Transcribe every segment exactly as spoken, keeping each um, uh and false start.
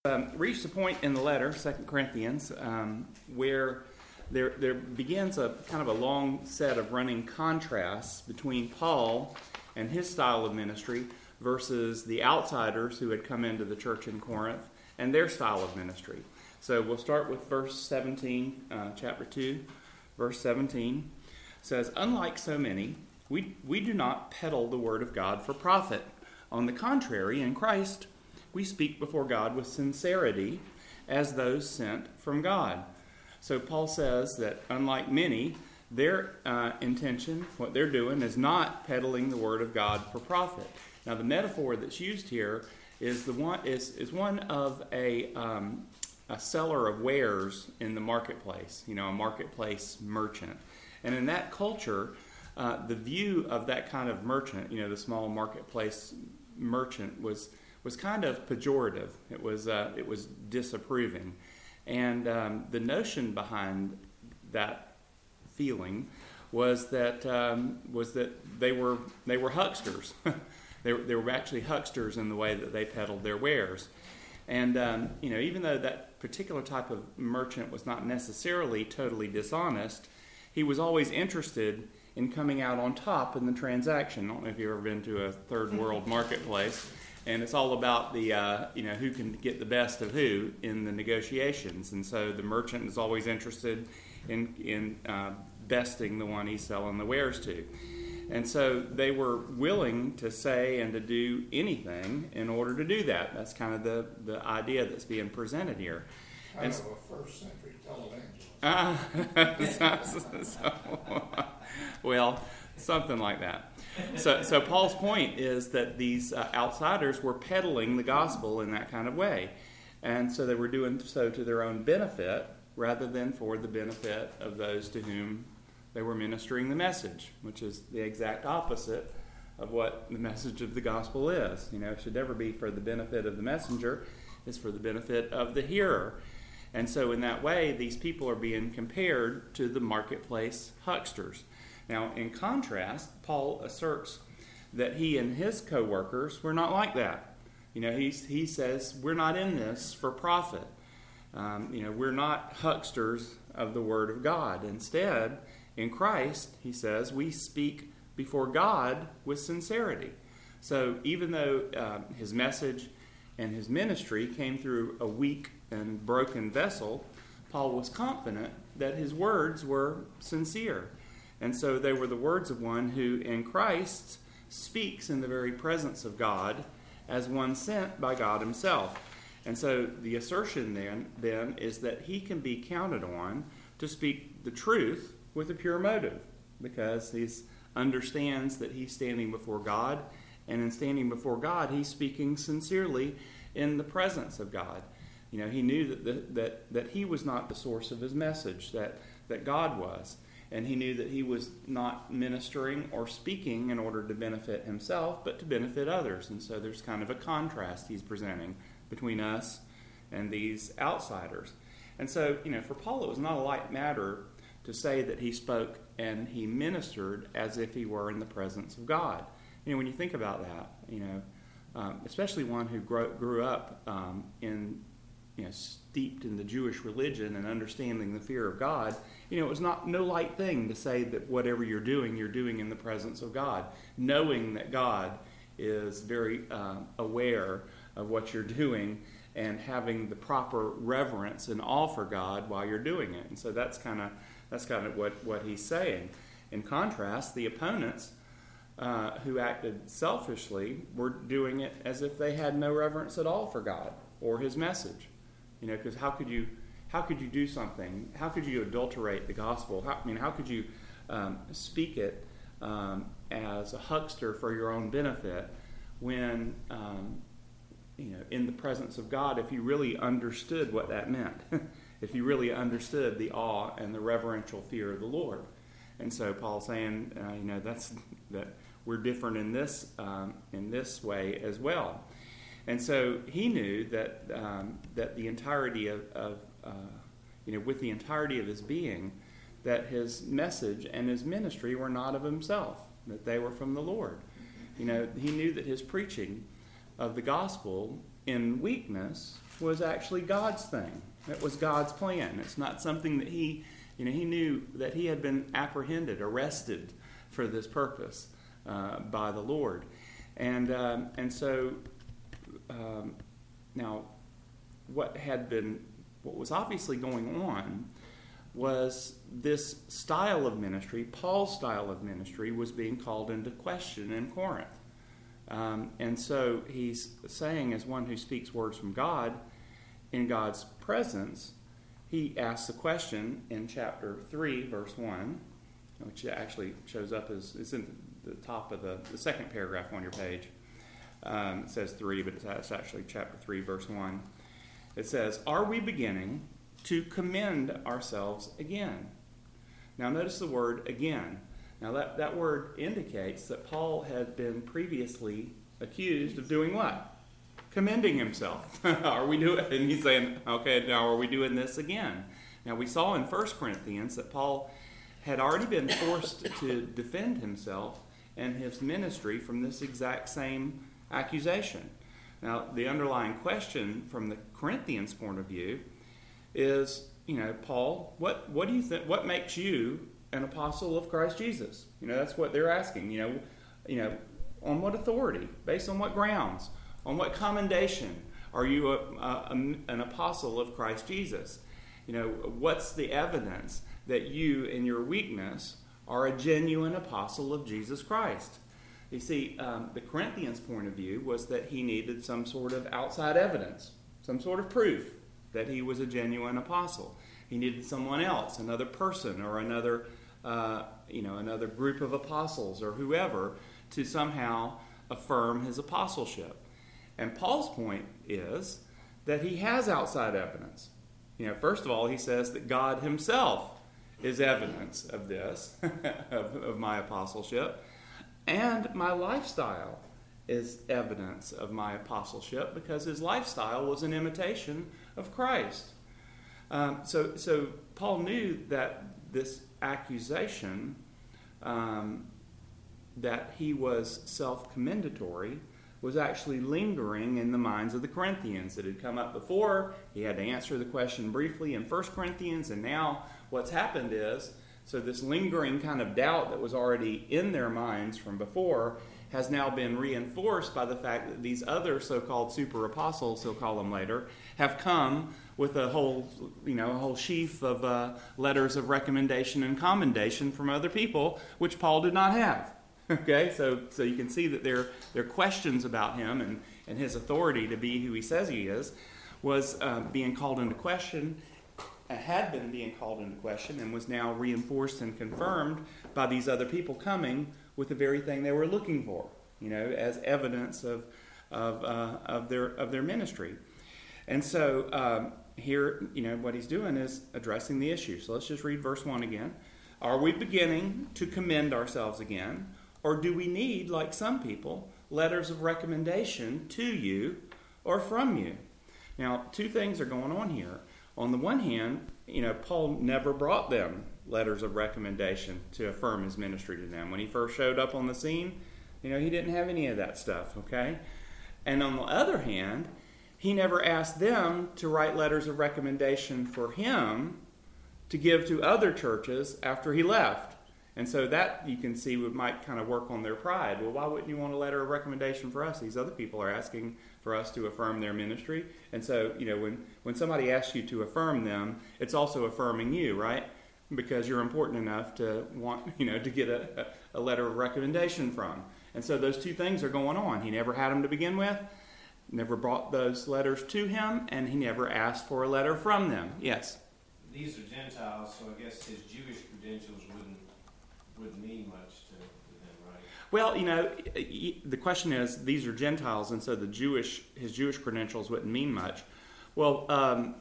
Um, reached a point in the letter, Second Corinthians, um, where there there begins a kind of a long set of running contrasts between Paul and his style of ministry versus the outsiders who had come into the church in Corinth and their style of ministry. So we'll start with verse seventeen, uh, chapter two, verse seventeen. It says, "Unlike so many, we, we do not peddle the word of God for profit. On the contrary, in Christ, we speak before God with sincerity as those sent from God." So Paul says that unlike many, their uh, intention, what they're doing, is not peddling the word of God for profit. Now the metaphor that's used here is the one is, is one of a um, a seller of wares in the marketplace, you know, a marketplace merchant. And in that culture, uh, the view of that kind of merchant, you know, the small marketplace merchant was was kind of pejorative. It was uh, it was disapproving, and um, the notion behind that feeling was that um, was that they were they were hucksters. they were, they were actually hucksters in the way that they peddled their wares, and um, you know, even though that particular type of merchant was not necessarily totally dishonest, he was always interested in coming out on top in the transaction. I don't know if you've ever been to a third world marketplace. And it's all about the, uh, you know, who can get the best of who in the negotiations. And so the merchant is always interested in, in uh, besting the one he's selling the wares to. And so they were willing to say and to do anything in order to do that. That's kind of the, the idea that's being presented here. Kind and of a first century televangelist. Uh, so, so, well, something like that. So, so Paul's point is that these uh, outsiders were peddling the gospel in that kind of way. And so they were doing so to their own benefit rather than for the benefit of those to whom they were ministering the message, which is the exact opposite of what the message of the gospel is. You know, it should never be for the benefit of the messenger. It's for the benefit of the hearer. And so in that way, these people are being compared to the marketplace hucksters. Now, in contrast, Paul asserts that he and his co-workers were not like that. You know, he, he says, we're not in this for profit. Um, you know, we're not hucksters of the Word of God. Instead, in Christ, he says, we speak before God with sincerity. So even though uh, his message and his ministry came through a weak and broken vessel, Paul was confident that his words were sincere. And so they were the words of one who, in Christ, speaks in the very presence of God as one sent by God himself. And so the assertion then, then is that he can be counted on to speak the truth with a pure motive, because he understands that he's standing before God, and in standing before God, he's speaking sincerely in the presence of God. You know, he knew that the, that that he was not the source of his message, that, that God was. And he knew that he was not ministering or speaking in order to benefit himself, but to benefit others. And so there's kind of a contrast he's presenting between us and these outsiders. And so, you know, for Paul, it was not a light matter to say that he spoke and he ministered as if he were in the presence of God. You know, when you think about that, you know, um, especially one who grew, grew up um, in, you know, steeped in the Jewish religion and understanding the fear of God, you know, it was not no light thing to say that whatever you're doing, you're doing in the presence of God, knowing that God is very uh, aware of what you're doing and having the proper reverence and awe for God while you're doing it. And so that's kind of that's kind of what, what he's saying. In contrast, the opponents uh, who acted selfishly were doing it as if they had no reverence at all for God or his message. You know, because how could you how could you do something? How could you adulterate the gospel? How, I mean, how could you um, speak it um, as a huckster for your own benefit when, um, you know, in the presence of God, if you really understood what that meant, if you really understood the awe and the reverential fear of the Lord. And so Paul's saying, uh, you know, that's that we're different in this um, in this way as well. And so he knew that um, that the entirety of, of uh, you know, with the entirety of his being, that his message and his ministry were not of himself, that they were from the Lord. You know, he knew that his preaching of the gospel in weakness was actually God's thing. It was God's plan. It's not something that he, you know, he knew that he had been apprehended, arrested for this purpose uh, by the Lord. And um, and so um, now what had been, what was obviously going on was this style of ministry, Paul's style of ministry, was being called into question in Corinth. Um, and so he's saying, as one who speaks words from God, in God's presence, he asks a question in chapter three, verse one, which actually shows up as, it's in the top of the, the second paragraph on your page. Um, it says three, but it's actually chapter three, verse one. It says, "Are we beginning to commend ourselves again?" Now notice the word again. Now that, that word indicates that Paul had been previously accused of doing what? Commending himself. Are we doing? And he's saying, okay, now are we doing this again? Now we saw in First Corinthians that Paul had already been forced to defend himself and his ministry from this exact same accusation. Now the underlying question from the Corinthians' point of view is, you know, Paul, what, what do you think, what makes you an apostle of Christ Jesus? You know, that's what they're asking. You know, you know, on what authority? Based on what grounds? On what commendation are you a, a, an apostle of Christ Jesus? You know, what's the evidence that you, in your weakness, are a genuine apostle of Jesus Christ? You see, um, the Corinthians' point of view was that he needed some sort of outside evidence, some sort of proof that he was a genuine apostle. He needed someone else, another person, or another, uh, you know, another group of apostles, or whoever, to somehow affirm his apostleship. And Paul's point is that he has outside evidence. You know, first of all, he says that God himself is evidence of this, of, of my apostleship, and my lifestyle is evidence of my apostleship because his lifestyle was an imitation of Christ. Um, so, so Paul knew that this accusation um, that he was self-commendatory was actually lingering in the minds of the Corinthians. It had come up before. He had to answer the question briefly in First Corinthians, and now what's happened is, so this lingering kind of doubt that was already in their minds from before has now been reinforced by the fact that these other so-called super apostles, he'll call them later, have come with a whole, you know, a whole sheaf of uh, letters of recommendation and commendation from other people, which Paul did not have. Okay, so so you can see that their their questions about him and, and his authority to be who he says he is was uh, being called into question, uh, had been being called into question, and was now reinforced and confirmed by these other people coming with the very thing they were looking for, you know, as evidence of of uh, of their of their ministry. And so um, here, you know, what he's doing is addressing the issue. So let's just read verse one again. "Are we beginning to commend ourselves again? Or do we need, like some people, letters of recommendation to you or from you?" Now, two things are going on here. On the one hand, you know, Paul never brought them letters of recommendation to affirm his ministry to them. When he first showed up on the scene, you know, he didn't have any of that stuff, okay? And on the other hand, he never asked them to write letters of recommendation for him to give to other churches after he left. And so that, you can see, would might kind of work on their pride. Well, why wouldn't you want a letter of recommendation for us? These other people are asking for us to affirm their ministry. And so, you know, when, when somebody asks you to affirm them, it's also affirming you, right? Because you're important enough to want, you know, to get a, a letter of recommendation from. And so those two things are going on. He never had them to begin with, never brought those letters to him, and he never asked for a letter from them. Yes? These are Gentiles, so I guess his Jewish credentials wouldn't wouldn't mean much to, to them, right? Well, you know, the question is, these are Gentiles, and so the Jewish his Jewish credentials wouldn't mean much. Well, um,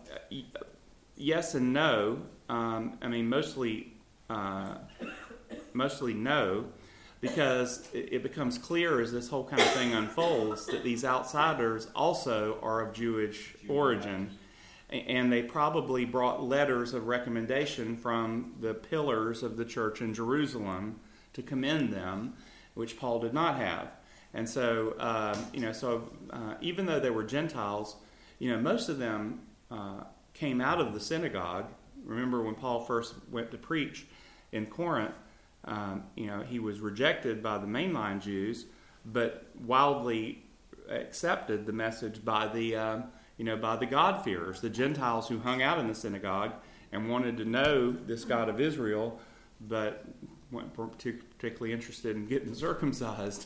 yes and no. Um, I mean, mostly, uh, mostly no, because it, it becomes clear as this whole kind of thing unfolds that these outsiders also are of Jewish origin. And they probably brought letters of recommendation from the pillars of the church in Jerusalem to commend them, which Paul did not have. And so, uh, you know, so uh, even though they were Gentiles, you know, most of them uh, came out of the synagogue. Remember when Paul first went to preach in Corinth, um, you know, he was rejected by the mainline Jews, but wildly accepted the message by the, um, you know, by the God-fearers, the Gentiles who hung out in the synagogue and wanted to know this God of Israel, but weren't particularly interested in getting circumcised.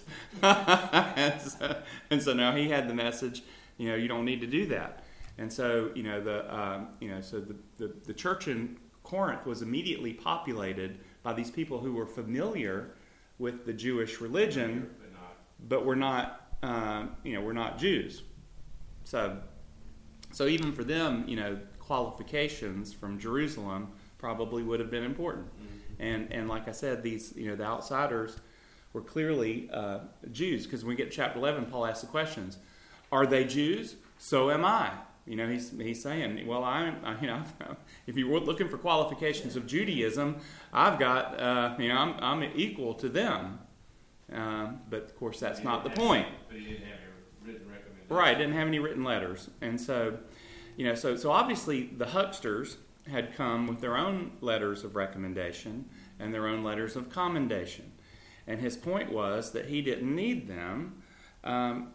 and, so, and so now he had the message, you know, you don't need to do that. And so, you know, the um, you know, so the, the, the church in Corinth was immediately populated by these people who were familiar with the Jewish religion, But not. but were not, uh, you know, were not Jews. So, so even for them, you know, qualifications from Jerusalem probably would have been important. Mm-hmm. And and like I said, these, you know, the outsiders were clearly uh, Jews, because when we get to chapter eleven, Paul asks the questions: are they Jews? So am I. You know, he's he's saying, well, I'm, I, you know, if you were looking for qualifications of Judaism, I've got, uh, you know, I'm I'm equal to them. Um, but of course, that's He not the didn't have- point. But he didn't have a written recommendation. Right, didn't have any written letters. And so, you know, so so obviously the hucksters had come with their own letters of recommendation and their own letters of commendation. And his point was that he didn't need them um,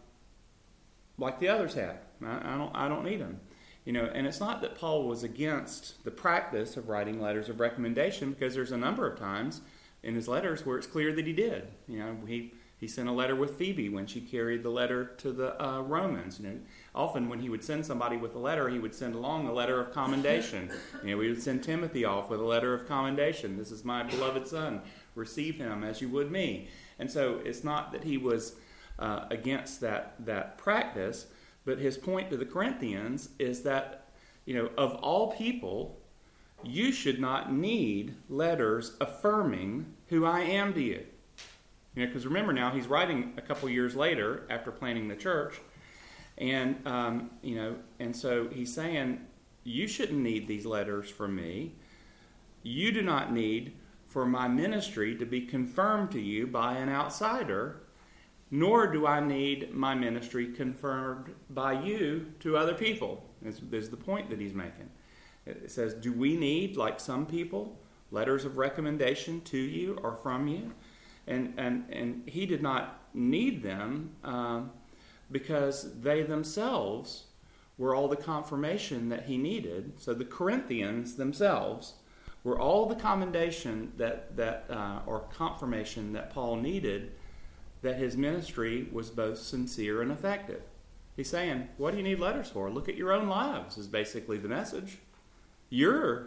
like the others had. I, I don't I don't need them. You know, and it's not that Paul was against the practice of writing letters of recommendation, because there's a number of times in his letters where it's clear that he did. You know, he He sent a letter with Phoebe when she carried the letter to the uh, Romans. You know, often when he would send somebody with a letter, he would send along a letter of commendation. You know, we would send Timothy off with a letter of commendation. This is my beloved son. Receive him as you would me. And so it's not that he was uh, against that that practice, but his point to the Corinthians is that, you know, of all people, you should not need letters affirming who I am to you. You know, because remember now, he's writing a couple years later after planting the church, and um, you know, and so he's saying, you shouldn't need these letters from me. You do not need for my ministry to be confirmed to you by an outsider, nor do I need my ministry confirmed by you to other people. This is the point that he's making. It says, do we need, like some people, letters of recommendation to you or from you? And and and he did not need them um, because they themselves were all the confirmation that he needed. So the Corinthians themselves were all the commendation that that uh, or confirmation that Paul needed, that his ministry was both sincere and effective. He's saying, what do you need letters for? Look at your own lives, is basically the message. You're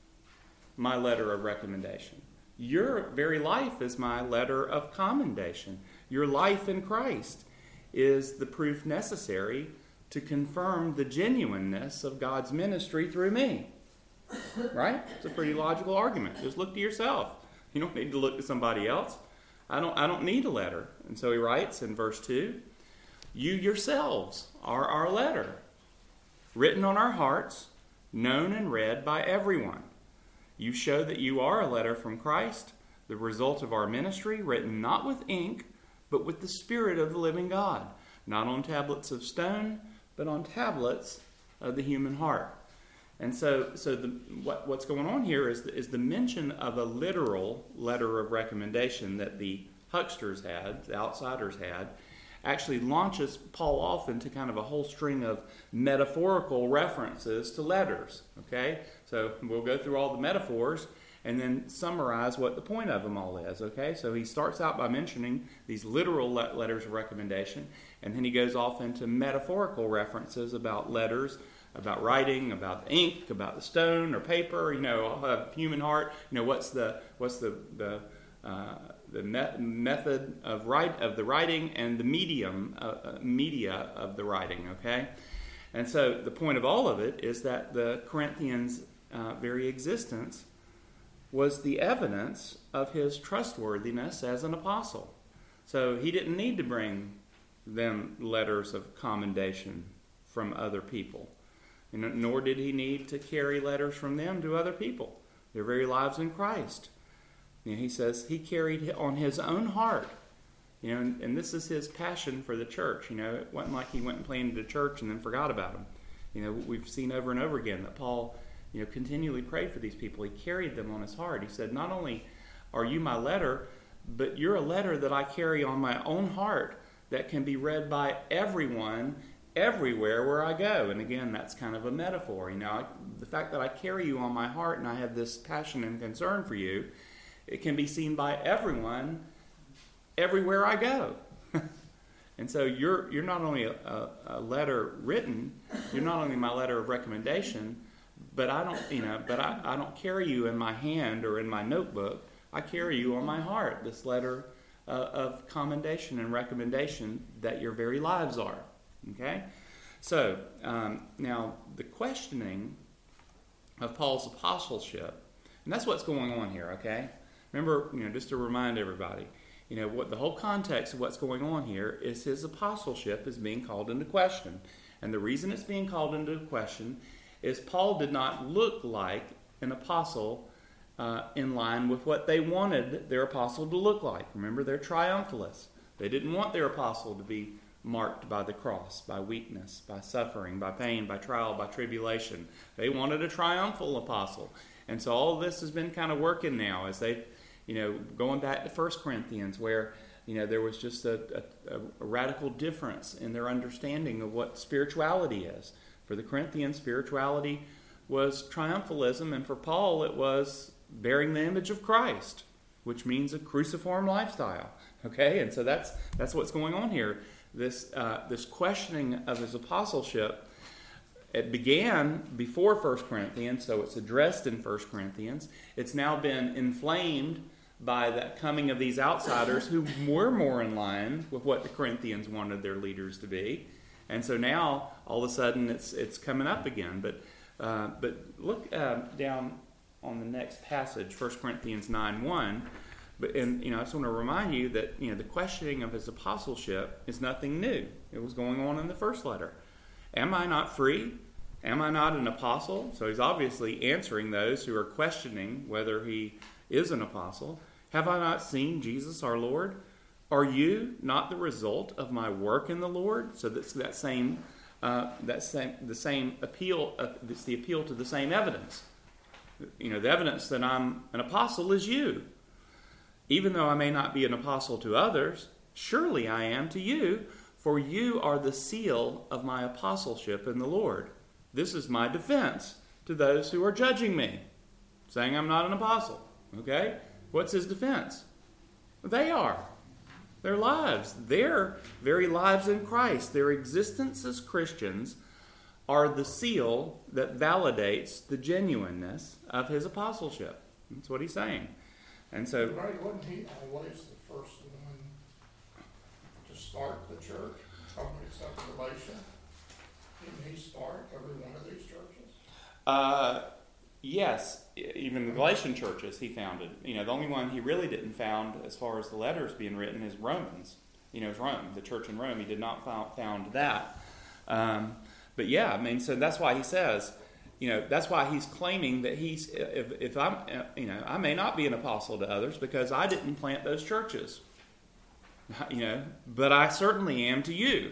my letter of recommendation. Your very life is my letter of commendation. Your life in Christ is the proof necessary to confirm the genuineness of God's ministry through me. Right? It's a pretty logical argument. Just look to yourself. You don't need to look to somebody else. I don't I don't need a letter. And so he writes in verse two, you yourselves are our letter, written on our hearts, known and read by everyone. You show that you are a letter from Christ, the result of our ministry, written not with ink, but with the Spirit of the living God, not on tablets of stone, but on tablets of the human heart. And so, so the, what, what's going on here is the, is the mention of a literal letter of recommendation that the hucksters had, the outsiders had, actually launches Paul off into kind of a whole string of metaphorical references to letters. Okay? So we'll go through all the metaphors and then summarize what the point of them all is. Okay? So he starts out by mentioning these literal le- letters of recommendation, and then he goes off into metaphorical references about letters, about writing, about ink, about the stone or paper, you know, uh, human heart. You know, what's the what's the the uh, the me- method of write of the writing and the medium uh, uh, media of the writing. Okay, and so the point of all of it is that the Corinthians' uh, very existence was the evidence of his trustworthiness as an apostle. So he didn't need to bring them letters of commendation from other people. You know, nor did he need to carry letters from them to other people. Their very lives in Christ. You know, he says he carried on his own heart. You know, and, and this is his passion for the church. You know, it wasn't like he went and planted a church and then forgot about them. You know, we've seen over and over again that Paul, you know, continually prayed for these people. He carried them on his heart. He said, not only are you my letter, but you're a letter that I carry on my own heart that can be read by everyone everywhere where I go. And again, that's kind of a metaphor. You know, I, the fact that I carry you on my heart and I have this passion and concern for you, it can be seen by everyone everywhere I go. And so you're you're not only a, a, a letter written, you're not only my letter of recommendation, but I don't, you know, but I, I don't carry you in my hand or in my notebook. I carry you on my heart, this letter uh, of commendation and recommendation that your very lives are. Okay? So, um, now, the questioning of Paul's apostleship, and that's what's going on here, okay? Remember, you know, just to remind everybody, you know, what the whole context of what's going on here is his apostleship is being called into question. And the reason it's being called into question is Paul did not look like an apostle uh, in line with what they wanted their apostle to look like. Remember, they're triumphalists. They didn't want their apostle to be marked by the cross, by weakness, by suffering, by pain, by trial, by tribulation. They wanted a triumphal apostle. And so all of this has been kind of working now as they, you know, going back to First Corinthians where, you know, there was just a, a, a radical difference in their understanding of what spirituality is. For the Corinthians, spirituality was triumphalism, and for Paul it was bearing the image of Christ, which means a cruciform lifestyle. Okay, and so that's that's what's going on here. This uh, this questioning of his apostleship, it began before First Corinthians, so it's addressed in First Corinthians. It's now been inflamed by the coming of these outsiders who were more in line with what the Corinthians wanted their leaders to be. And so now, all of a sudden, it's it's coming up again. But uh, but look uh, down on the next passage, First Corinthians nine one. But and you know, I just want to remind you that you know the questioning of his apostleship is nothing new. It was going on in the first letter. Am I not free? Am I not an apostle? So he's obviously answering those who are questioning whether he is an apostle. Have I not seen Jesus our Lord? Are you not the result of my work in the Lord? So that's that same, uh, that same, the same appeal. Uh, it's the appeal to the same evidence. You know, the evidence that I'm an apostle is you. Even though I may not be an apostle to others, surely I am to you, for you are the seal of my apostleship in the Lord. This is my defense to those who are judging me, saying I'm not an apostle. Okay? What's his defense? They are. Their lives, their very lives in Christ, their existence as Christians are the seal that validates the genuineness of his apostleship. That's what he's saying. And so, Right, wasn't he always the first one to start the church? Probably except for Galatia. Didn't he start every one of these churches? uh, yes, even the Galatian churches he founded. You know, the only one he really didn't found, as far as the letters being written, is Romans. You know, it's Rome, the church in Rome. He did not found, found that. Um, but yeah, I mean, so that's why he says, you know, that's why he's claiming that he's, if, if I'm, you know, I may not be an apostle to others because I didn't plant those churches, you know, but I certainly am to you.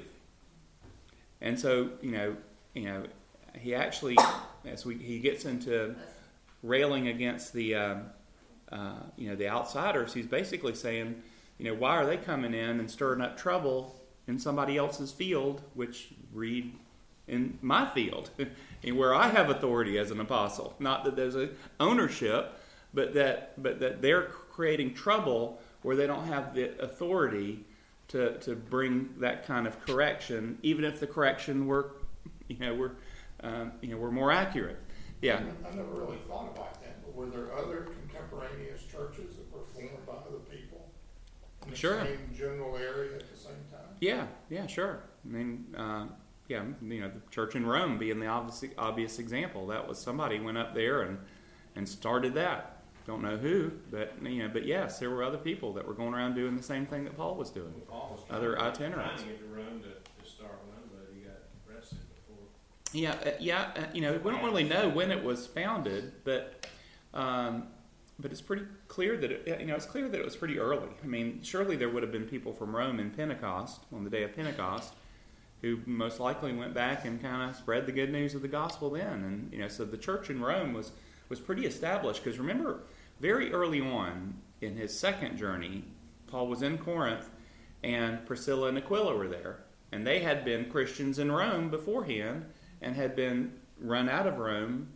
And so, you know, you know, he actually, as we, he gets into railing against the, uh, uh, you know, the outsiders, he's basically saying, you know, why are they coming in and stirring up trouble in somebody else's field, which read in my field, and where I have authority as an apostle. Not that there's a ownership, but that but that they're creating trouble where they don't have the authority to to bring that kind of correction, even if the correction were, you know, were um, you know were more accurate. Yeah. I, I never really thought about that, but were there other contemporaneous churches that were formed by other people in the Sure. same general area at the same time? Yeah, yeah, sure. I mean, uh, yeah, you know, the church in Rome being the obvious, obvious example. That was somebody went up there and, and started that. Don't know who, but you know, but yes, there were other people that were going around doing the same thing that Paul was doing. Well, Paul was trying, Other trying itinerants. to get to Rome to, to start one, but he got arrested before. Yeah, uh, yeah. Uh, you know, we don't really know when it was founded, but um, but it's pretty clear that it, you know it's clear that it was pretty early. I mean, surely there would have been people from Rome in Pentecost on the day of Pentecost who most likely went back and kind of spread the good news of the gospel then. And, you know, so the church in Rome was, was pretty established. Because remember, very early on in his second journey, Paul was in Corinth, and Priscilla and Aquila were there. And they had been Christians in Rome beforehand and had been run out of Rome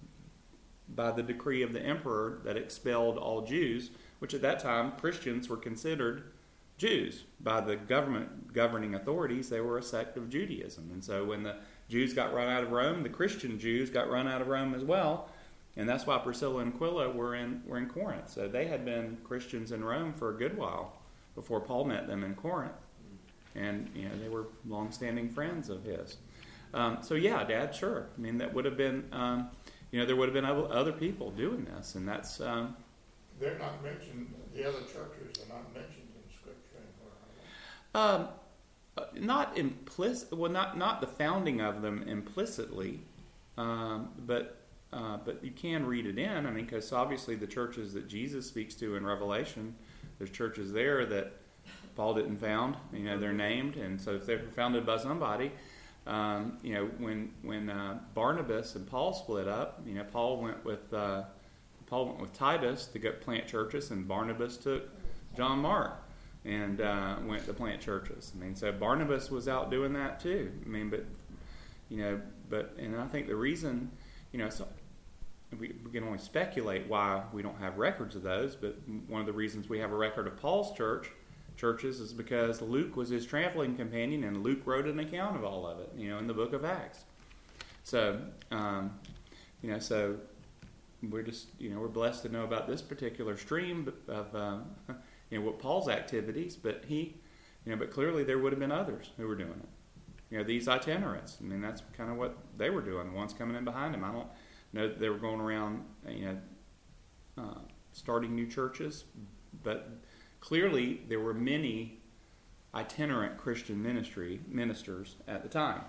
by the decree of the emperor that expelled all Jews, which at that time Christians were considered Jews. By the government governing authorities, they were a sect of Judaism. And so when the Jews got run out of Rome, the Christian Jews got run out of Rome as well. And that's why Priscilla and Aquila were in, were in Corinth. So they had been Christians in Rome for a good while before Paul met them in Corinth. And, you know, they were long-standing friends of his. Um, so, yeah, Dad, sure. I mean, that would have been, um, you know, there would have been other people doing this. And that's... Um, They're not mentioned, the other churches are not mentioned in Scripture anywhere, are they? Um, uh, not implicit. Well, not not the founding of them implicitly, um, but uh, but you can read it in. I mean, because obviously the churches that Jesus speaks to in Revelation, there's churches there that Paul didn't found. You know, they're named, and so if they were founded by somebody, um, you know, when when uh, Barnabas and Paul split up, you know, Paul went with uh, Paul went with Titus to go plant churches, and Barnabas took John Mark and uh, went to plant churches. I mean, so Barnabas was out doing that too. I mean, but you know, but and I think the reason, you know, so we, we can only speculate why we don't have records of those. But one of the reasons we have a record of Paul's church churches is because Luke was his traveling companion, and Luke wrote an account of all of it, you know, in the book of Acts. So, um, you know, so we're just, you know, we're blessed to know about this particular stream of, uh, you know, what Paul's activities, but he, you know, but clearly there would have been others who were doing it. You know, these itinerants. I mean, that's kind of what they were doing. The ones coming in behind him. I don't know that they were going around, you know, uh, starting new churches, but clearly there were many itinerant Christian ministry ministers at the time.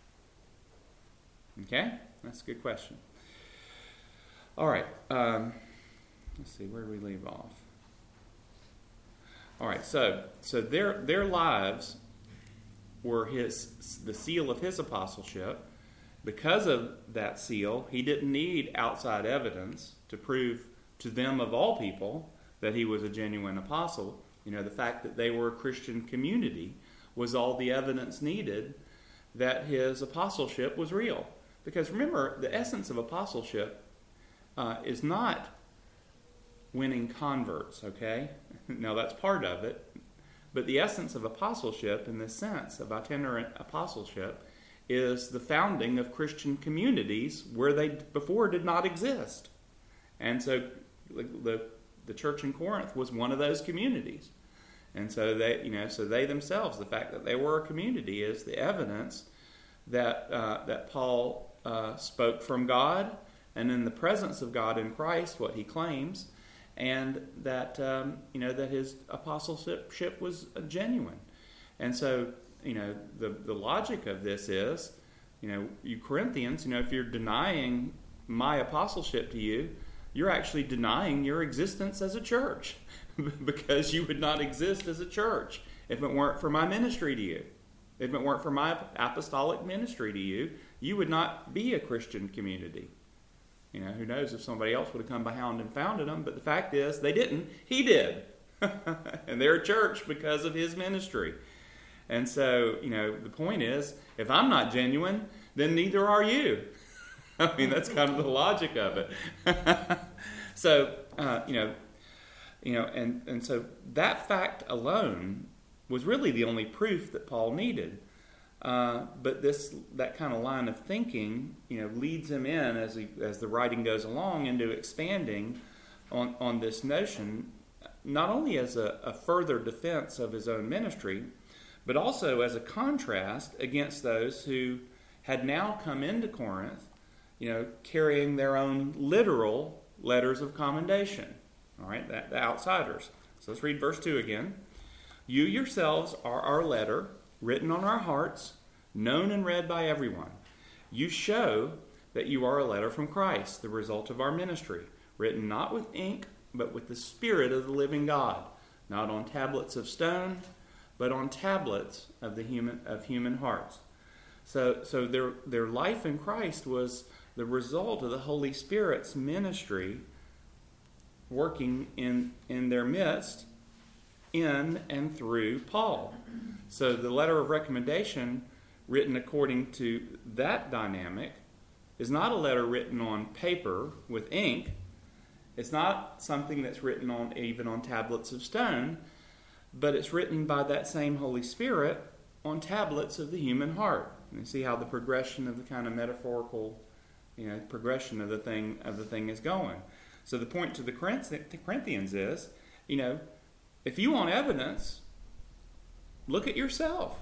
Okay? That's a good question. All right. Um, let's see, where do we leave off? All right, so so their their lives were his the seal of his apostleship. Because of that seal, he didn't need outside evidence to prove to them of all people that he was a genuine apostle. You know, the fact that they were a Christian community was all the evidence needed that his apostleship was real. Because remember, the essence of apostleship uh, is not winning converts, okay? Now, that's part of it. But the essence of apostleship, in the sense of itinerant apostleship, is the founding of Christian communities where they before did not exist. And so the the church in Corinth was one of those communities. And so they, you know, so they themselves, the fact that they were a community is the evidence that uh, that Paul uh, spoke from God, and in the presence of God in Christ, what he claims, and that um, you know that his apostleship was genuine. And so, you know, the the logic of this is, you know, you Corinthians, you know, if you're denying my apostleship to you, you're actually denying your existence as a church, because you would not exist as a church if it weren't for my ministry to you. If it weren't for my apostolic ministry to you, you would not be a Christian community. You know, who knows if somebody else would have come behind and founded them, but the fact is, they didn't. He did. And they're a church because of his ministry. And so, you know, the point is, if I'm not genuine, then neither are you. I mean, that's kind of the logic of it. So, uh, you know, you know, and, and so that fact alone was really the only proof that Paul needed. Uh, but this that kind of line of thinking, you know, leads him in as he, as the writing goes along into expanding on on this notion, not only as a, a further defense of his own ministry, but also as a contrast against those who had now come into Corinth, you know, carrying their own literal letters of commendation. All right, that, the outsiders. So let's read verse two again. You yourselves are our letter, written on our hearts, known and read by everyone. You show that you are a letter from Christ, the result of our ministry, written not with ink, but with the Spirit of the living God, not on tablets of stone, but on tablets of the human of human hearts. So, so their their life in Christ was the result of the Holy Spirit's ministry working in in their midst, in and through Paul. So the letter of recommendation, written according to that dynamic, is not a letter written on paper with ink. It's not something that's written on even on tablets of stone, but it's written by that same Holy Spirit on tablets of the human heart. And you see how the progression of the kind of metaphorical, you know, progression of the thing of the thing is going. So the point to the Corinthians is, you know, if you want evidence, look at yourself.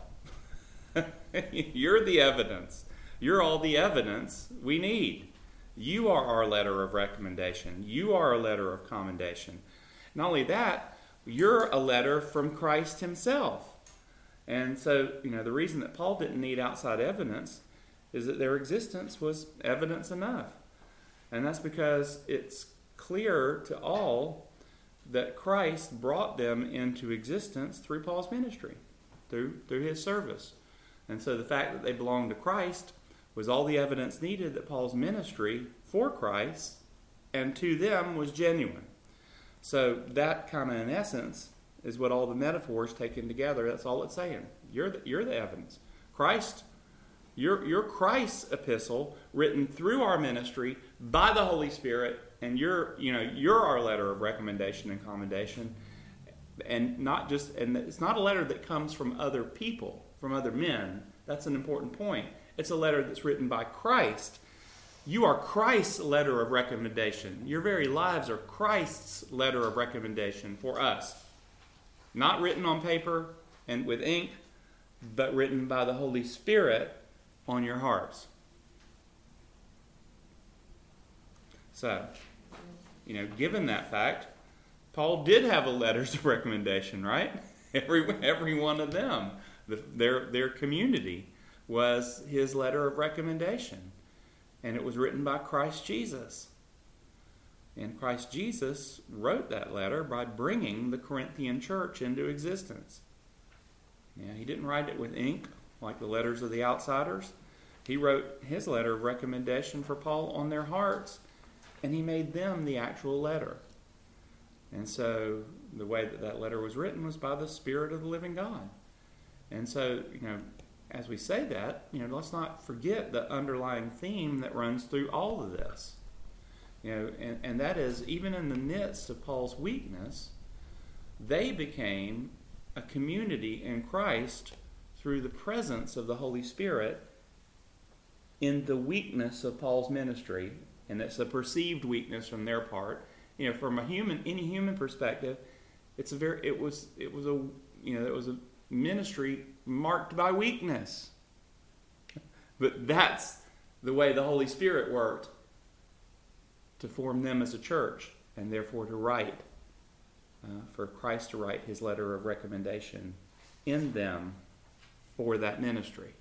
You're the evidence. You're all the evidence we need. You are our letter of recommendation. You are a letter of commendation. Not only that, you're a letter from Christ himself. And so, you know, the reason that Paul didn't need outside evidence is that their existence was evidence enough. And that's because it's clear to all that Christ brought them into existence through Paul's ministry, through, through his service. And so the fact that they belonged to Christ was all the evidence needed that Paul's ministry for Christ and to them was genuine. So that kind of, in essence, is what all the metaphors taken together, that's all it's saying. You're the, you're the evidence. Christ, you're, you're Christ's epistle written through our ministry by the Holy Spirit, and you're, you know, you're our letter of recommendation and commendation. And not just, and it's not a letter that comes from other people, from other men. That's an important point. It's a letter that's written by Christ. You are Christ's letter of recommendation. Your very lives are Christ's letter of recommendation for us. Not written on paper and with ink, but written by the Holy Spirit on your hearts. So, you know, given that fact, Paul did have a letters of recommendation, right? Every every one of them, the, their their community was his letter of recommendation, and it was written by Christ Jesus. And Christ Jesus wrote that letter by bringing the Corinthian church into existence. Yeah, he didn't write it with ink like the letters of the outsiders. He wrote his letter of recommendation for Paul on their hearts, and he made them the actual letter. And so the way that that letter was written was by the Spirit of the living God. And so, you know, as we say that, you know, let's not forget the underlying theme that runs through all of this. You know, and, and that is, even in the midst of Paul's weakness, they became a community in Christ through the presence of the Holy Spirit in the weakness of Paul's ministry. And it's a perceived weakness from their part. You know, from a human, any human perspective, it's a very, it was, it was a, you know, it was a ministry marked by weakness. But that's the way the Holy Spirit worked to form them as a church, and therefore to write, uh, for Christ to write his letter of recommendation in them for that ministry.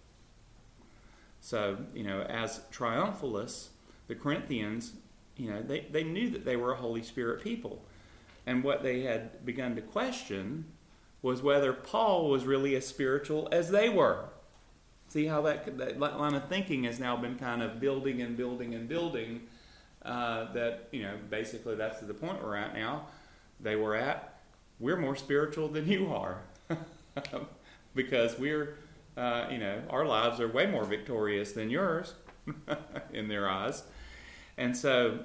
So, you know, as triumphalists, the Corinthians, you know, they, they knew that they were a Holy Spirit people. And what they had begun to question was whether Paul was really as spiritual as they were. See how that, that line of thinking has now been kind of building and building and building. Uh, that, you know, basically that's the point we're at now. They were at, we're more spiritual than you are. Because we're, uh, you know, our lives are way more victorious than yours in their eyes. And so,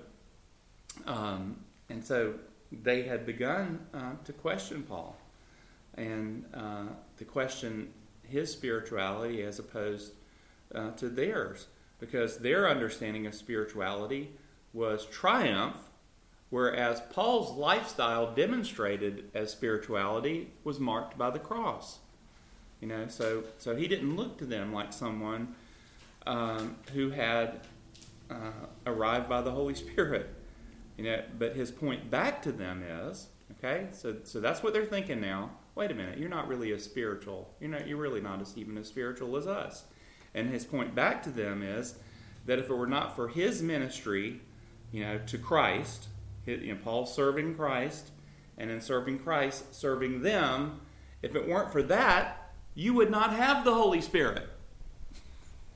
um, and so they had begun uh, to question Paul and uh, to question his spirituality as opposed uh, to theirs, because their understanding of spirituality was triumph, whereas Paul's lifestyle demonstrated as spirituality was marked by the cross. You know, so so he didn't look to them like someone um, who had uh, arrived by the Holy Spirit. You know, but his point back to them is, okay, so so that's what they're thinking now. Wait a minute, you're not really as spiritual. You're not. You're really not as even as spiritual as us. And his point back to them is that if it were not for his ministry, you know, to Christ, you know, Paul serving Christ, and in serving Christ, serving them, if it weren't for that, you would not have the Holy Spirit.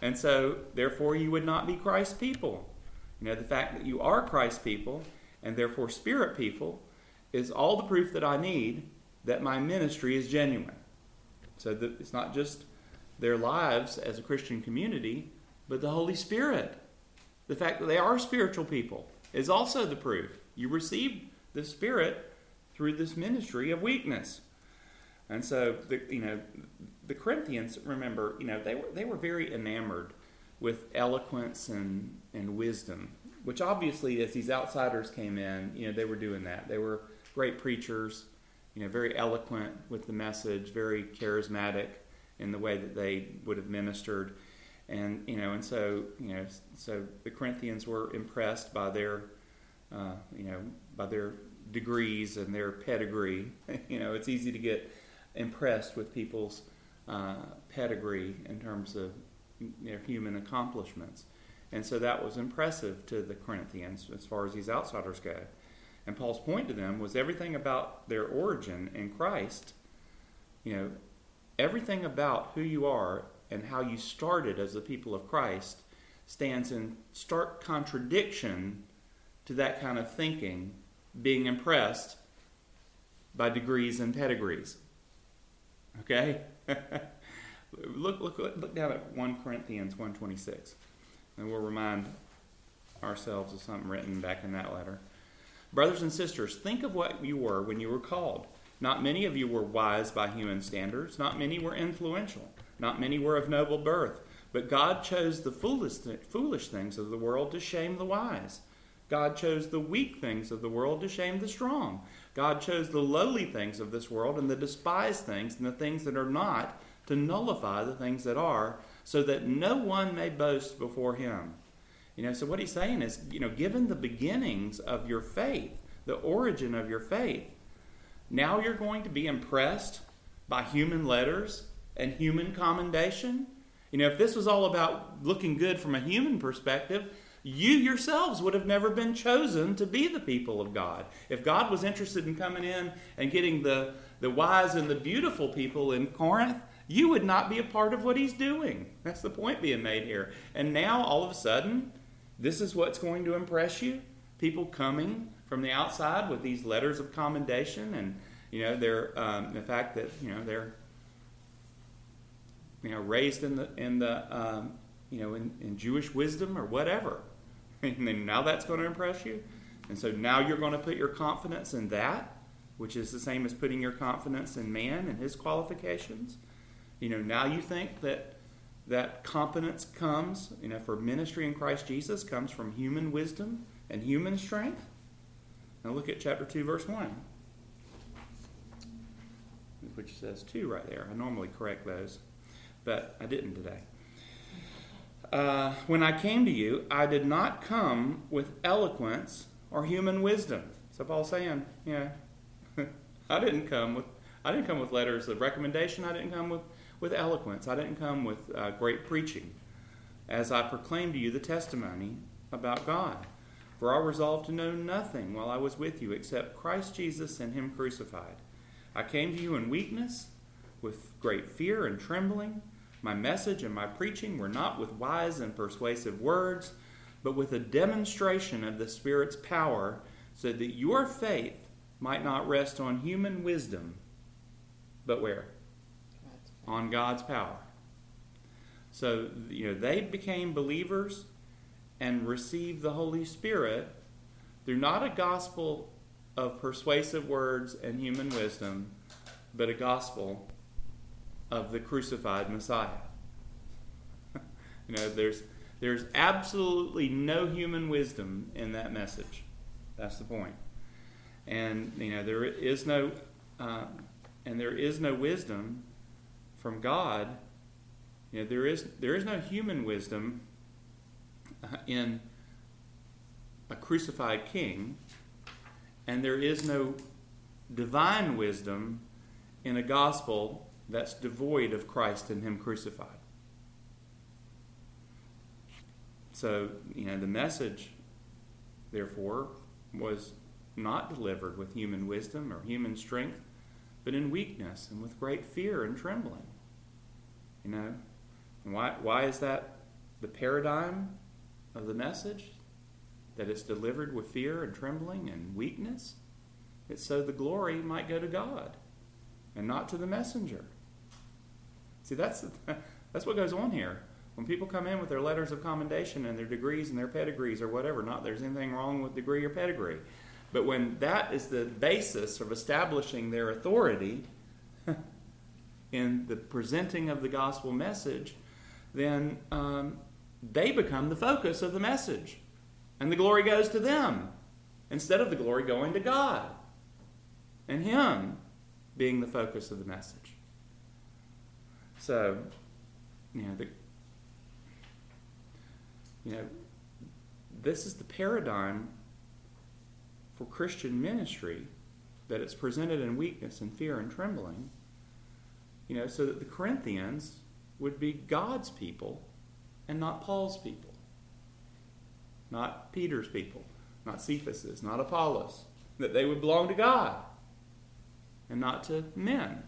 And so, therefore, you would not be Christ's people. You know, the fact that you are Christ's people, and therefore Spirit people, is all the proof that I need that my ministry is genuine. So that it's not just their lives as a Christian community, but the Holy Spirit. The fact that they are spiritual people is also the proof. You received the Spirit through this ministry of weakness. And so, the, you know, the Corinthians, remember, you know, they were they were very enamored with eloquence and, and wisdom, which obviously, as these outsiders came in, you know, they were doing that. They were great preachers, you know, very eloquent with the message, very charismatic in the way that they would have ministered. And, you know, and so, you know, so the Corinthians were impressed by their, uh, you know, by their degrees and their pedigree. You know, it's easy to get impressed with people's uh, pedigree in terms of their human accomplishments. And so that was impressive to the Corinthians as far as these outsiders go. And Paul's point to them was everything about their origin in Christ, you know, everything about who you are and how you started as the people of Christ stands in stark contradiction to that kind of thinking, being impressed by degrees and pedigrees. Okay? look, look, look down at First Corinthians one twenty-six, and we'll remind ourselves of something written back in that letter. Brothers and sisters, think of what you were when you were called. Not many of you were wise by human standards. Not many were influential. Not many were of noble birth. But God chose the foolish, foolish things of the world to shame the wise. God chose the weak things of the world to shame the strong. God chose the lowly things of this world and the despised things and the things that are not to nullify the things that are, so that no one may boast before him. You know, so what he's saying is, you know, given the beginnings of your faith, the origin of your faith, now you're going to be impressed by human letters and human commendation. You know, if this was all about looking good from a human perspective, you yourselves would have never been chosen to be the people of God. If God was interested in coming in and getting the, the wise and the beautiful people in Corinth, you would not be a part of what he's doing. That's the point being made here. And now, all of a sudden, this is what's going to impress you? People coming from the outside with these letters of commendation, and, you know, they're, um, the fact that, you know, they're, you know, raised in the, in the, um, you know, in, in Jewish wisdom or whatever. And then now that's going to impress you. And so now you're going to put your confidence in that, which is the same as putting your confidence in man and his qualifications. You know, now you think that that competence comes, you know, for ministry in Christ Jesus comes from human wisdom and human strength. Now look at chapter two, verse one. Which says two right there. I normally correct those, but I didn't today. Uh, when I came to you, I did not come with eloquence or human wisdom. So Paul's saying, you know, I didn't come with I didn't come with letters of recommendation. I didn't come with, with eloquence. I didn't come with uh, great preaching, as I proclaimed to you the testimony about God. For I resolved to know nothing while I was with you except Christ Jesus and him crucified. I came to you in weakness, with great fear and trembling. My message and my preaching were not with wise and persuasive words, but with a demonstration of the Spirit's power, so that your faith might not rest on human wisdom, but where? On God's power. So, you know, they became believers and received the Holy Spirit through not a gospel of persuasive words and human wisdom, but a gospel of the crucified Messiah. You know, there's there's absolutely no human wisdom in that message. That's the point. And you know, there is no uh, and there is no wisdom from God. You know, there is there is no human wisdom uh, in a crucified king, and there is no divine wisdom in a gospel that's devoid of Christ and him crucified. So, you know, the message, therefore, was not delivered with human wisdom or human strength, but in weakness and with great fear and trembling. You know, and why why is that the paradigm of the message, that it's delivered with fear and trembling and weakness. It's so the glory might go to God and not to the messenger. See, that's that's what goes on here. When people come in with their letters of commendation and their degrees and their pedigrees or whatever, not that there's anything wrong with degree or pedigree, but when that is the basis of establishing their authority in the presenting of the gospel message, then um, they become the focus of the message. And the glory goes to them instead of the glory going to God and Him being the focus of the message. So, you know, the, you know, this is the paradigm for Christian ministry, that it's presented in weakness and fear and trembling, you know, so that the Corinthians would be God's people and not Paul's people. Not Peter's people, not Cephas's, not Apollos. That they would belong to God and not to men.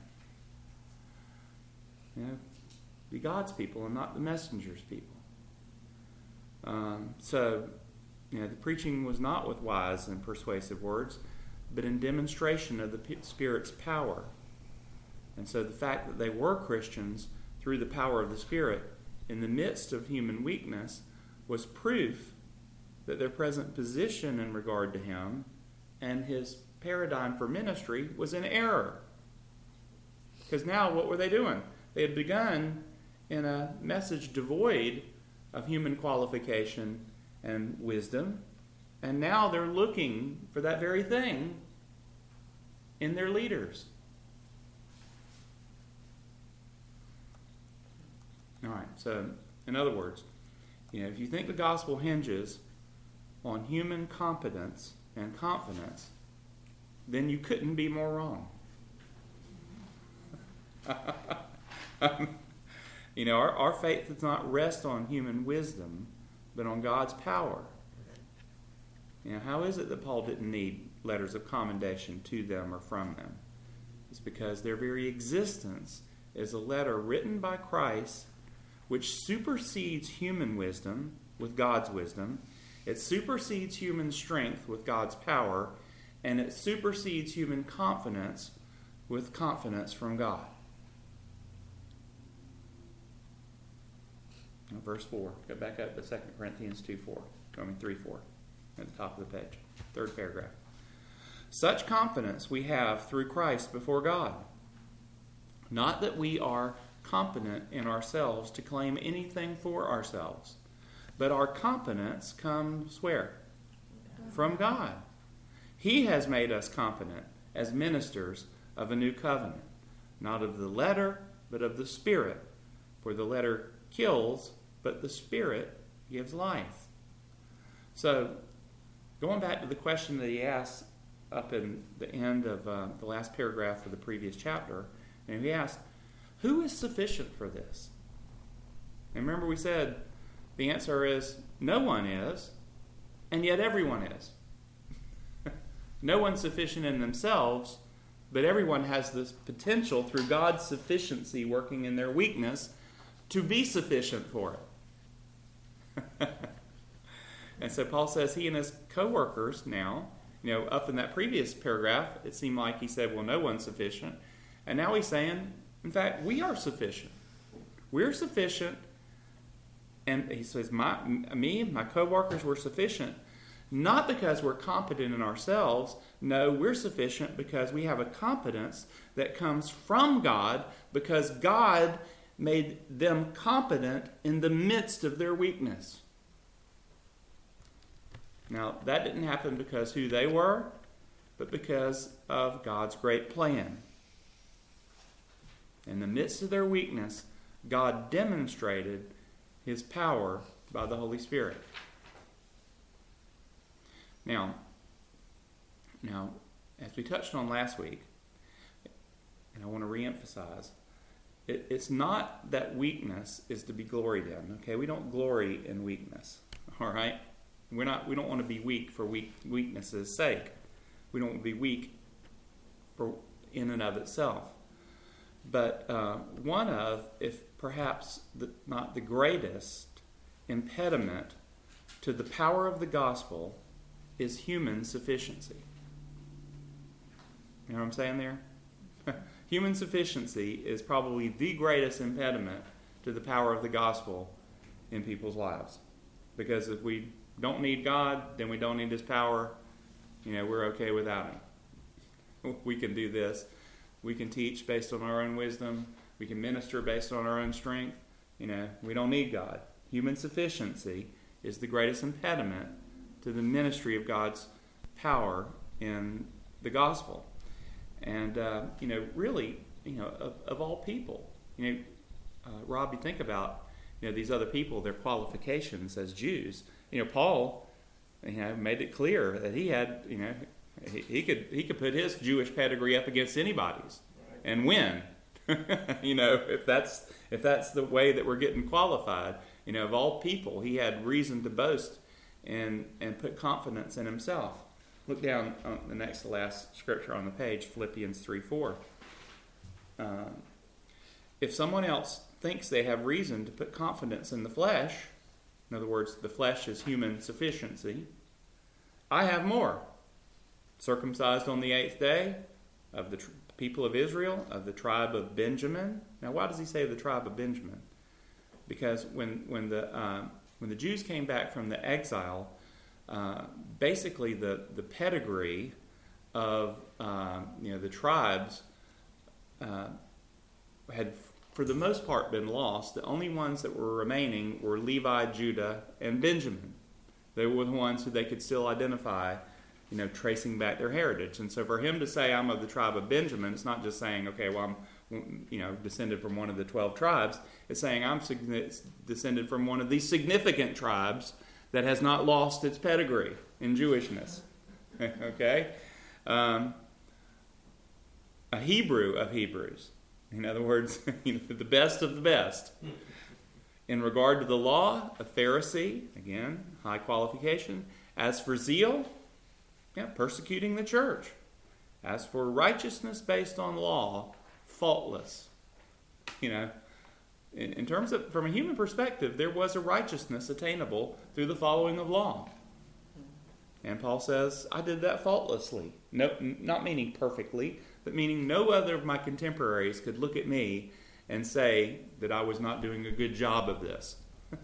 You know, be God's people and not the messenger's people. Um, so, you know, the preaching was not with wise and persuasive words, but in demonstration of the Spirit's power. And so the fact that they were Christians through the power of the Spirit in the midst of human weakness was proof that their present position in regard to Him and His paradigm for ministry was in error. Because now what were they doing? They had begun in a message devoid of human qualification and wisdom, and now they're looking for that very thing in their leaders. All right, so in other words, you know, if you think the gospel hinges on human competence and confidence, then you couldn't be more wrong. um, you know, our, our faith does not rest on human wisdom, but on God's power. You know, how is it that Paul didn't need letters of commendation to them or from them? It's because their very existence is a letter written by Christ which supersedes human wisdom with God's wisdom. It supersedes human strength with God's power, and it supersedes human confidence with confidence from God. Now, verse four. Go back up to Second Corinthians two four. I mean three four. At the top of the page. Third paragraph. Such confidence we have through Christ before God. Not that we are competent in ourselves to claim anything for ourselves, but our competence comes where? From God. He has made us competent as ministers of a new covenant, not of the letter, but of the Spirit. For the letter kills, but the Spirit gives life. So, going back to the question that he asked up in the end of uh, the last paragraph of the previous chapter, and he asked, who is sufficient for this? And remember we said, the answer is, no one is, and yet everyone is. No one's sufficient in themselves, but everyone has this potential through God's sufficiency working in their weakness to be sufficient for it. And so Paul says he and his co-workers now, you know, up in that previous paragraph, it seemed like he said, well, no one's sufficient. And now he's saying, in fact, we are sufficient. We're sufficient. And he says, my, me and my co-workers were sufficient, not because we're competent in ourselves. No, we're sufficient because we have a competence that comes from God, because God made them competent in the midst of their weakness. Now, that didn't happen because who they were, but because of God's great plan. In the midst of their weakness, God demonstrated His power by the Holy Spirit. Now, now, as we touched on last week, and I want to reemphasize, it, it's not that weakness is to be gloried in. Okay, we don't glory in weakness. All right, we're not. We don't want to be weak for weak weakness' sake. We don't want to be weak for in and of itself. But uh, one of, if perhaps the, not the greatest, impediment to the power of the gospel is human sufficiency. You know what I'm saying there? Human sufficiency is probably the greatest impediment to the power of the gospel in people's lives. Because if we don't need God, then we don't need His power. You know, we're okay without Him. We can do this. We can teach based on our own wisdom. We can minister based on our own strength. You know, we don't need God. Human sufficiency is the greatest impediment to the ministry of God's power in the gospel. And, uh, you know, really, you know, of, of all people, you know, uh, Rob, you think about, you know, these other people, their qualifications as Jews. You know, Paul, you know, made it clear that he had, you know, he, he could he could put his Jewish pedigree up against anybody's and win. You know, if that's if that's the way that we're getting qualified, you know, of all people, he had reason to boast and and put confidence in himself. Look down on the next to last scripture on the page, Philippians three four. Um, if someone else thinks they have reason to put confidence in the flesh, in other words, the flesh is human sufficiency, I have more. Circumcised on the eighth day, of the tr- people of Israel, of the tribe of Benjamin. Now, why does he say the tribe of Benjamin? Because when when the um, when the Jews came back from the exile, uh, basically the the pedigree of um, you know the tribes uh, had, for the most part, been lost. The only ones that were remaining were Levi, Judah, and Benjamin. They were the ones who they could still identify, you know, tracing back their heritage. And so for him to say, I'm of the tribe of Benjamin, it's not just saying, okay, well, I'm, you know, descended from one of the twelve tribes. It's saying I'm descended from one of these significant tribes that has not lost its pedigree in Jewishness. Okay? Um, a Hebrew of Hebrews. In other words, you know, the best of the best. In regard to the law, a Pharisee, again, high qualification. As for zeal, yeah, persecuting the church. As for righteousness based on law, faultless. You know, in, in terms of, from a human perspective, there was a righteousness attainable through the following of law. And Paul says, I did that faultlessly. No, not meaning perfectly, but meaning no other of my contemporaries could look at me and say that I was not doing a good job of this.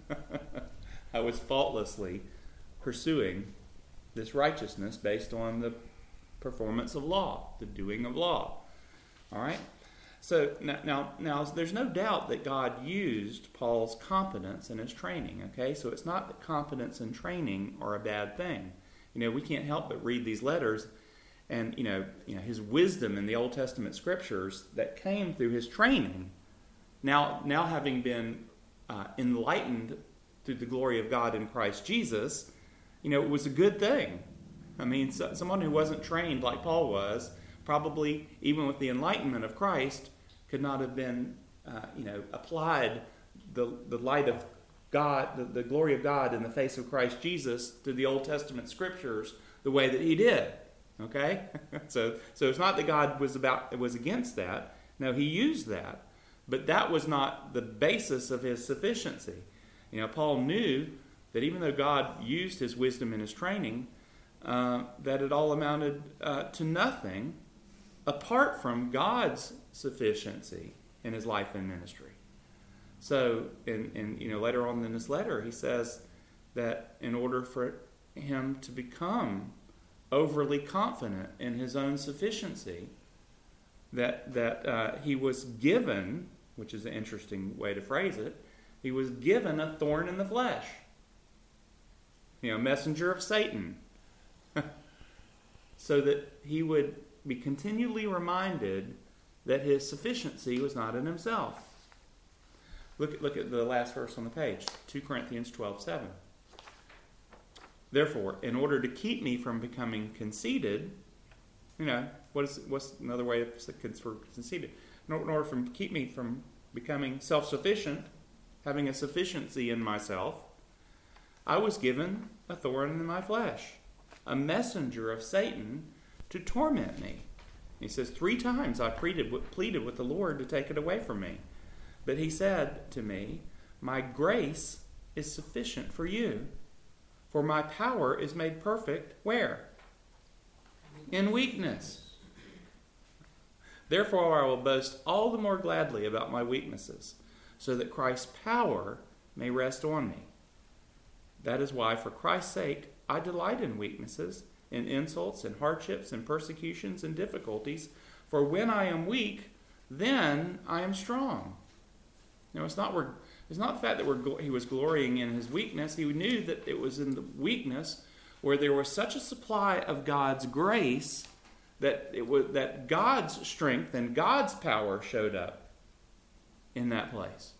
I was faultlessly pursuing this righteousness based on the performance of law, the doing of law. All right? So now, now, now there's no doubt that God used Paul's competence in his training. Okay? So it's not that competence and training are a bad thing. You know, we can't help but read these letters and, you know, you know his wisdom in the Old Testament scriptures that came through his training. Now, now having been uh, enlightened through the glory of God in Christ Jesus, you know, it was a good thing. I mean, so, someone who wasn't trained like Paul was, probably even with the enlightenment of Christ, could not have been, uh, you know, applied the the light of God, the, the glory of God in the face of Christ Jesus through the Old Testament scriptures the way that he did. Okay, so so it's not that God was about was against that. No, he used that. But that was not the basis of his sufficiency. You know, Paul knew that even though God used his wisdom in his training, uh, that it all amounted uh, to nothing apart from God's sufficiency in his life and ministry. So, in, in you know, later on in this letter, he says that in order for him to become overly confident in his own sufficiency, that that uh, he was given, which is an interesting way to phrase it, he was given a thorn in the flesh. You know, messenger of Satan. So that he would be continually reminded that his sufficiency was not in himself. Look at, look at the last verse on the page, two Corinthians twelve seven. Therefore, in order to keep me from becoming conceited, you know, what is what's another way for conceited? In order to keep me from becoming self-sufficient, having a sufficiency in myself, I was given a thorn in my flesh, a messenger of Satan to torment me. He says, three times I pleaded, pleaded with the Lord to take it away from me. But he said to me, my grace is sufficient for you. For my power is made perfect, where? In weakness. Therefore I will boast all the more gladly about my weaknesses, so that Christ's power may rest on me. That is why, for Christ's sake, I delight in weaknesses, in insults, in hardships, in persecutions, and difficulties. For when I am weak, then I am strong. You know, it's not we're, it's not the fact that we're, he was glorying in his weakness. He knew that it was in the weakness where there was such a supply of God's grace that it was that God's strength and God's power showed up in that place.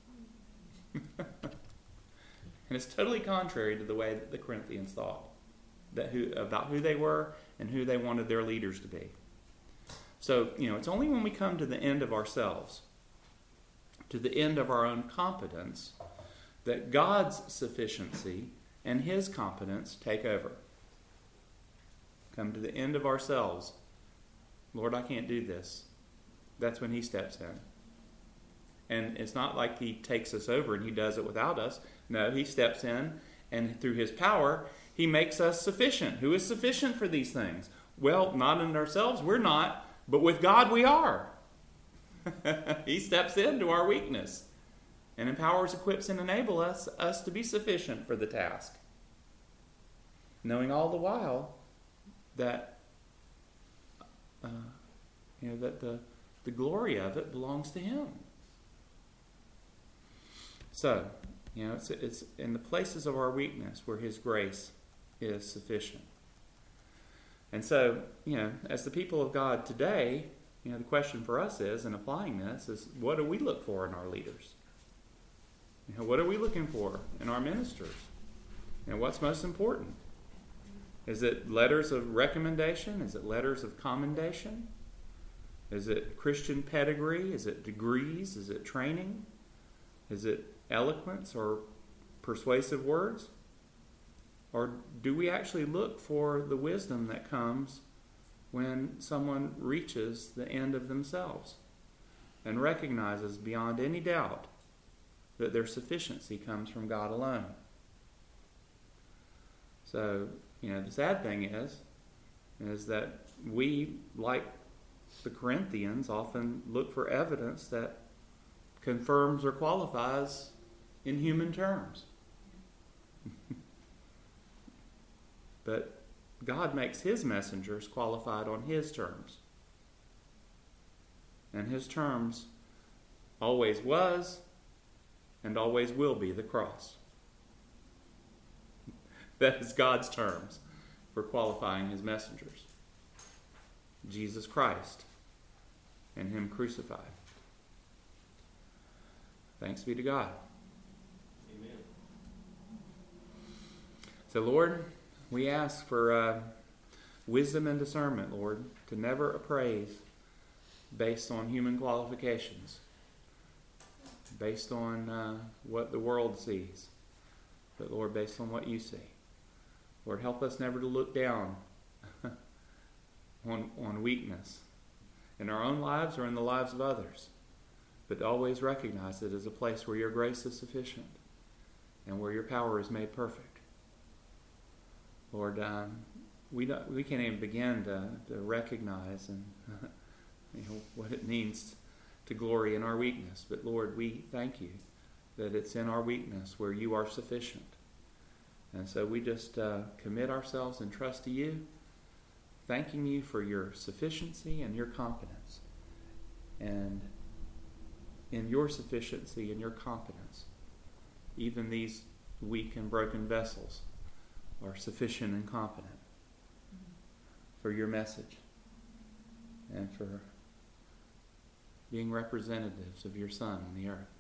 And it's totally contrary to the way that the Corinthians thought that who, about who they were and who they wanted their leaders to be. So, you know, it's only when we come to the end of ourselves, to the end of our own competence, that God's sufficiency and his competence take over. Come to the end of ourselves. Lord, I can't do this. That's when he steps in. And it's not like he takes us over and he does it without us. No, he steps in, and through his power, he makes us sufficient. Who is sufficient for these things? Well, not in ourselves, we're not, but with God we are. He steps into our weakness and empowers, equips, and enables us, us to be sufficient for the task. Knowing all the while that uh, you know that the, the glory of it belongs to him. So, you know, it's, it's in the places of our weakness where his grace is sufficient. And so, you know, as the people of God today, you know, the question for us is, in applying this, is what do we look for in our leaders? You know, what are we looking for in our ministers? And what's most important? Is it letters of recommendation? Is it letters of commendation? Is it Christian pedigree? Is it degrees? Is it training? Is it eloquence or persuasive words? Or do we actually look for the wisdom that comes when someone reaches the end of themselves and recognizes beyond any doubt that their sufficiency comes from God alone? So, you know, the sad thing is, is that we, like the Corinthians, often look for evidence that confirms or qualifies in human terms. But God makes his messengers qualified on his terms. And his terms always was and always will be the cross. That is God's terms for qualifying his messengers. Jesus Christ and him crucified. Thanks be to God. Amen. So, Lord, we ask for uh, wisdom and discernment, Lord, to never appraise based on human qualifications, based on uh, what the world sees, but, Lord, based on what you see. Lord, help us never to look down on, on weakness in our own lives or in the lives of others, but to always recognize it as a place where your grace is sufficient and where your power is made perfect. Lord, um, we don't, we can't even begin to, to recognize and you know what it means to glory in our weakness. But Lord, we thank you that it's in our weakness where you are sufficient. And so we just uh, commit ourselves and trust to you, thanking you for your sufficiency and your competence. And in your sufficiency and your competence, even these weak and broken vessels are sufficient and competent for your message and for being representatives of your Son on the earth.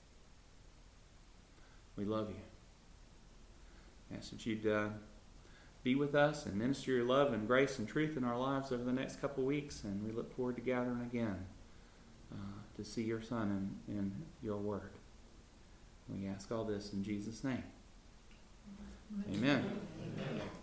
We love you. I ask that you'd uh, be with us and minister your love and grace and truth in our lives over the next couple of weeks, and we look forward to gathering again uh, to see your Son in, in your word. We ask all this in Jesus' name. Amen. Amen.